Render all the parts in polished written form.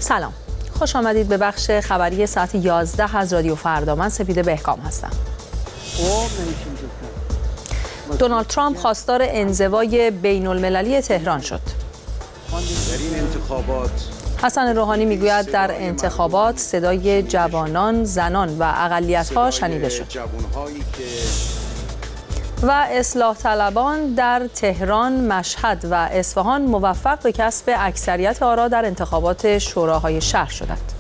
سلام، خوش آمدید به بخش خبری ساعت 11 از رادیو فردا. من سپیده بهکام هستم. دونالد ترامپ خواستار انزوای بین المللی تهران شد. در این انتخابات حسن روحانی میگوید در انتخابات صدای جوانان، زنان و اقلیت‌ها شنیده شد. و اصلاح طلبان در تهران، مشهد و اصفهان موفق به کسب اکثریت آرا در انتخابات شوراهای شهر شدند.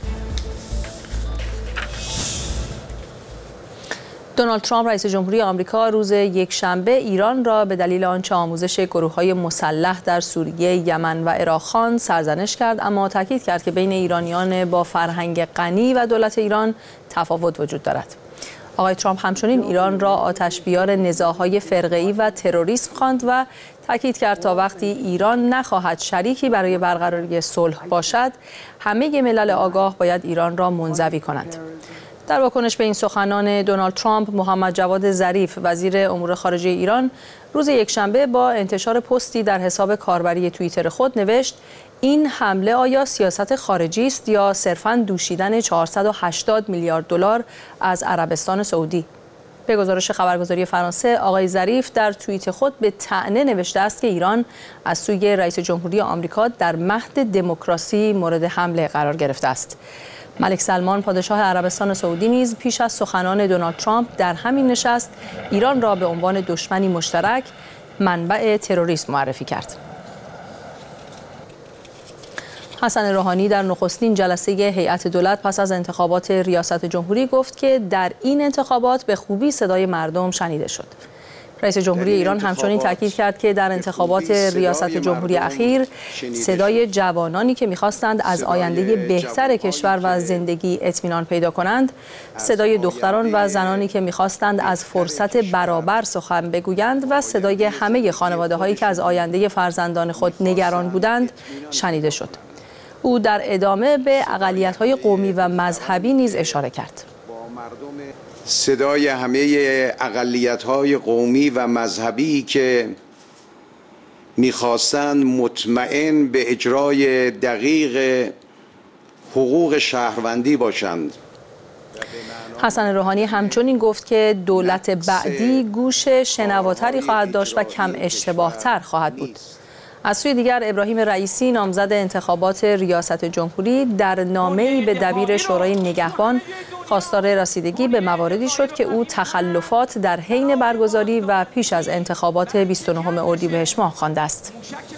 دونالد ترامپ رئیس جمهوری آمریکا روز یکشنبه ایران را به دلیل آنچه آموزش گروه‌های مسلح در سوریه، یمن و عراق خواند سرزنش کرد، اما تاکید کرد که بین ایرانیان با فرهنگ غنی و دولت ایران تفاوت وجود دارد. آقای ترامپ همچنین ایران را آتش‌بیار نزاع‌های فرقه‌ای و تروریسم خواند و تاکید کرد تا وقتی ایران نخواهد شریکی برای برقراری صلح باشد، همه ملل آگاه باید ایران را منزوی کنند. در واکنش به این سخنان دونالد ترامپ، محمد جواد ظریف وزیر امور خارجه ایران روز یکشنبه با انتشار پستی در حساب کاربری توییتر خود نوشت: این حمله آیا سیاست خارجی است یا صرفاً دوشیدن 480 میلیارد دلار از عربستان سعودی؟ به گزارش خبرگزاری فرانسه، آقای ظریف در توییت خود به طعنه نوشته است که ایران از سوی رئیس جمهوری آمریکا در مهد دموکراسی مورد حمله قرار گرفته است. ملک سلمان پادشاه عربستان سعودی نیز پیش از سخنان دونالد ترامپ در همین نشست ایران را به عنوان دشمنی مشترک، منبع تروریسم معرفی کرد. حسن روحانی در نخستین جلسه هیئت دولت پس از انتخابات ریاست جمهوری گفت که در این انتخابات به خوبی صدای مردم شنیده شد. رئیس جمهوری ایران همچنین تاکید کرد که در انتخابات ریاست جمهوری اخیر صدای جوانانی که می‌خواستند از آینده بهتر کشور و زندگی اطمینان پیدا کنند، صدای دختران و زنانی که می‌خواستند از فرصت برابر سخن بگویند و صدای همه خانواده‌هایی که از آینده فرزندان خود نگران بودند شنیده شد. او در ادامه به اقلیت‌های قومی و مذهبی نیز اشاره کرد. صدای همه اقلیت‌های قومی و مذهبی که می‌خواستند مطمئن به اجرای دقیق حقوق شهروندی باشند. حسن روحانی همچنین گفت که دولت بعدی گوش شنواتری خواهد داشت و کم اشتباه‌تر خواهد بود. از سوی دیگر، ابراهیم رئیسی نامزد انتخابات ریاست جمهوری در نامه‌ای به دبیر شورای نگهبان خواستار رسیدگی به مواردی شد که او تخلفات در حین برگزاری و پیش از انتخابات 29 اردیبهشت ماه خوانده است.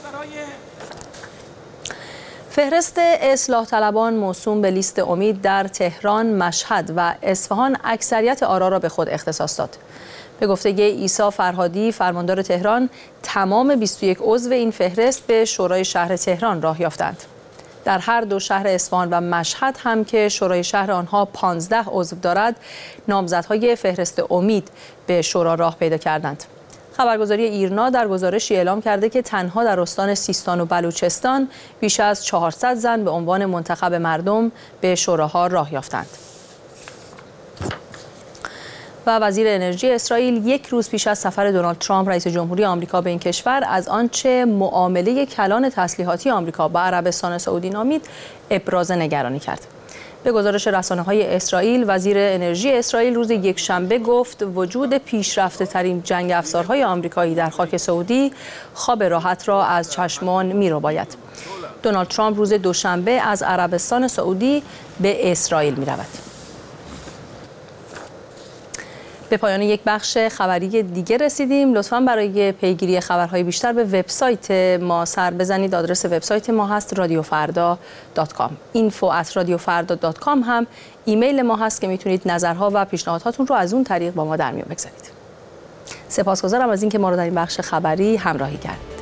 فهرست اصلاح طلبان موسوم به لیست امید در تهران، مشهد و اصفهان اکثریت آرا را به خود اختصاص داد. به گفته عیسی فرهادی، فرماندار تهران، تمام 21 عضو این فهرست به شورای شهر تهران راه یافتند. در هر دو شهر اصفهان و مشهد هم که شورای شهر آنها 15 عضو دارد، نامزدهای فهرست امید به شورا راه پیدا کردند. خبرگزاری ایرنا در گزارشی اعلام کرده که تنها در استان سیستان و بلوچستان بیش از 400 زن به عنوان منتخب مردم به شوراها راه یافتند. و وزیر انرژی اسرائیل یک روز پیش از سفر دونالد ترامپ رئیس جمهوری آمریکا به این کشور از آنچه معامله کلان تسلیحاتی آمریکا با عربستان سعودی نامید ابراز نگرانی کرد. به گزارش رسانه‌های اسرائیل، وزیر انرژی اسرائیل روز یکشنبه گفت وجود پیشرفته‌ترین جنگ افزارهای آمریکایی در خاک سعودی خواب راحت را از چشمان می‌رباید. دونالد ترامپ روز دوشنبه از عربستان سعودی به اسرائیل می‌رود. به پایان یک بخش خبری دیگه رسیدیم. لطفاً برای پیگیری خبرهای بیشتر به وبسایت ما سر بزنید. آدرس وبسایت ما هست radiofarda.com. info@radiofarda.com هم ایمیل ما هست که میتونید نظرها و پیشنهاداتون رو از اون طریق با ما در میون بگذارید. سپاسگزارم از اینکه ما رو در این بخش خبری همراهی کردید.